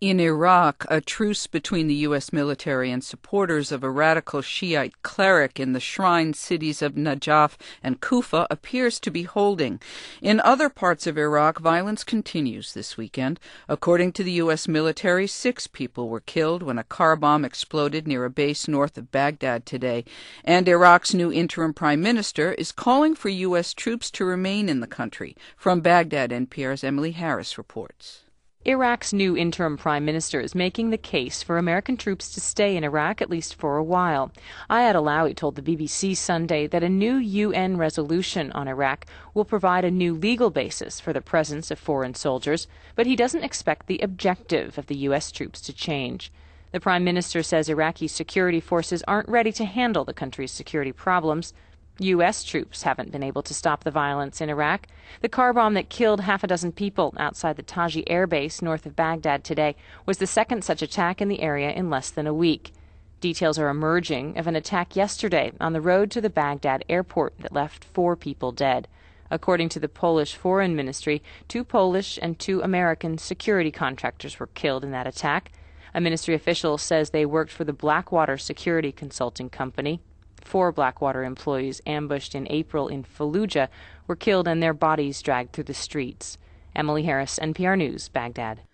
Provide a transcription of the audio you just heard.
In Iraq, a truce between the U.S. military and supporters of a radical Shiite cleric in the shrine cities of Najaf and Kufa appears to be holding. In other parts of Iraq, violence continues this weekend. According to the U.S. military, 6 people were killed when a car bomb exploded near a base north of Baghdad today. And Iraq's new interim prime minister is calling for U.S. troops to remain in the country. From Baghdad, NPR's Emily Harris reports. Iraq's new interim prime minister is making the case for American troops to stay in Iraq at least for a while. Ayad Alawi told the BBC Sunday that a new UN resolution on Iraq will provide a new legal basis for the presence of foreign soldiers, but he doesn't expect the objective of the U.S. troops to change. The prime minister says Iraqi security forces aren't ready to handle the country's security problems. U.S. troops haven't been able to stop the violence in Iraq. The car bomb that killed half a dozen people outside the Taji Air Base north of Baghdad today was the second such attack in the area in less than a week. Details are emerging of an attack yesterday on the road to the Baghdad airport that left 4 people dead. According to the Polish Foreign Ministry, 2 Polish and 2 American security contractors were killed in that attack. A ministry official says they worked for the Blackwater Security Consulting Company. 4 Blackwater employees ambushed in April in Fallujah were killed and their bodies dragged through the streets. Emily Harris, NPR News, Baghdad.